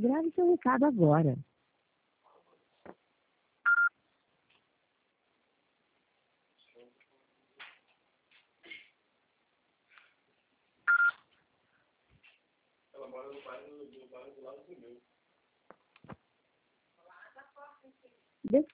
Grave seu recado agora. Ela mora no bairro do lado do meu.